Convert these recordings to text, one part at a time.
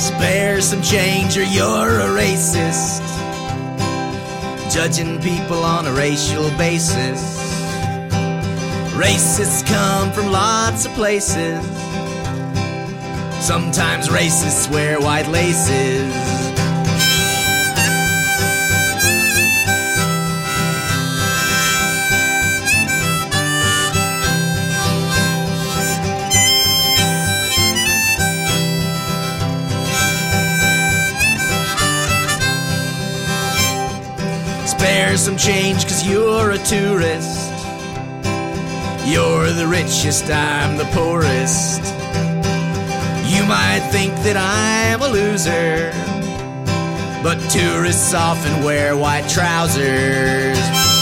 Spare some change or you're a racist, judging people on a racial basis. Racists come from lots of places. Sometimes racists wear white laces. Spare some change 'cause you're a tourist. You're the richest, I'm the poorest. You might think that I'm a loser, but tourists often wear white trousers.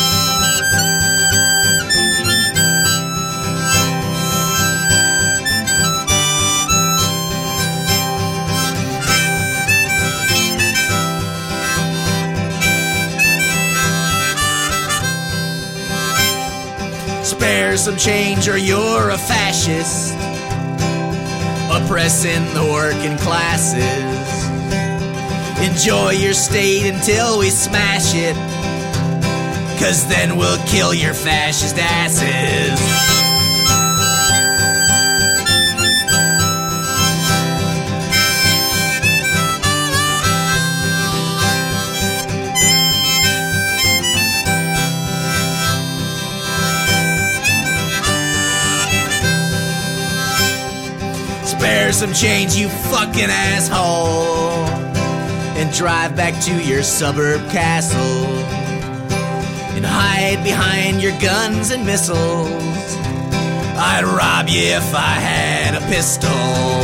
Spare some change or you're a fascist, oppressing the working classes. Enjoy your state until we smash it, 'cause then we'll kill your fascist asses. Spare some change, you fucking asshole, and drive back to your suburb castle and hide behind your guns and missiles. I'd rob you if I had a pistol.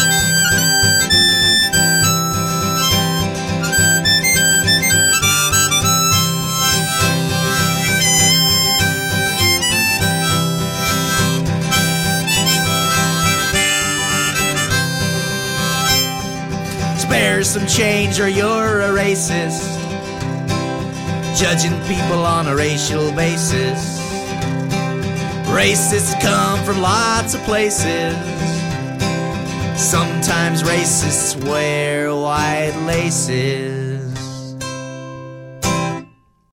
Spare some change or you're a racist, judging people on a racial basis. Racists come from lots of places. Sometimes racists wear white laces.